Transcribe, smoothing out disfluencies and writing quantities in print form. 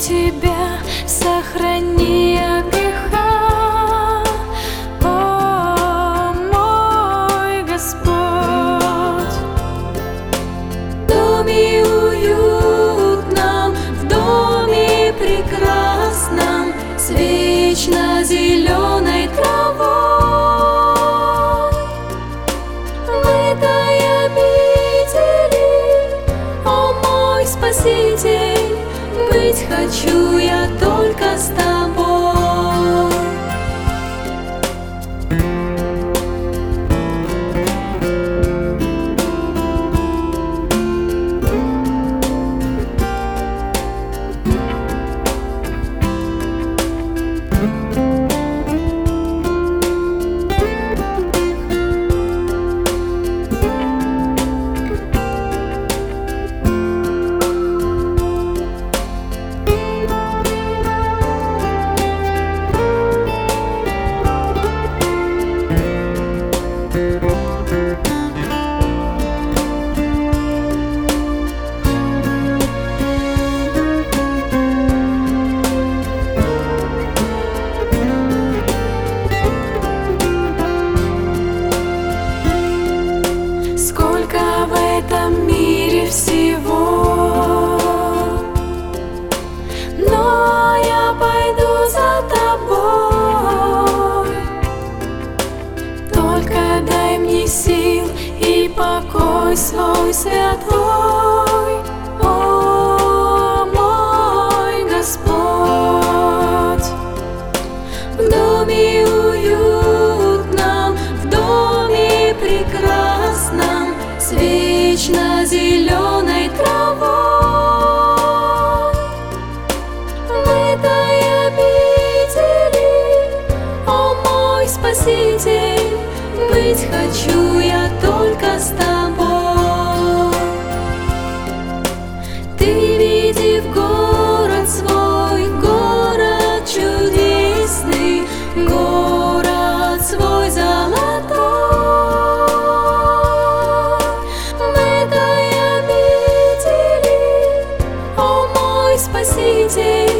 Тебя, сохрани от греха, о мой Господь. В доме уютном, в доме прекрасном, с вечно зеленой травой, в этой обители, о мой Спаситель, быть хочу я только с Тобой. Сколько в этом мире всего, но я пойду за Тобой. Только дай мне сил и покой свой святой, о мой Господь. В доме уютном, в доме прекрасном, с вечно зеленой травой, в этой обители, о мой Спаситель, быть хочу я только с Тобой. Ты веди в город свой, город чудесный, город свой золотой. В этой обители, о мой Спаситель,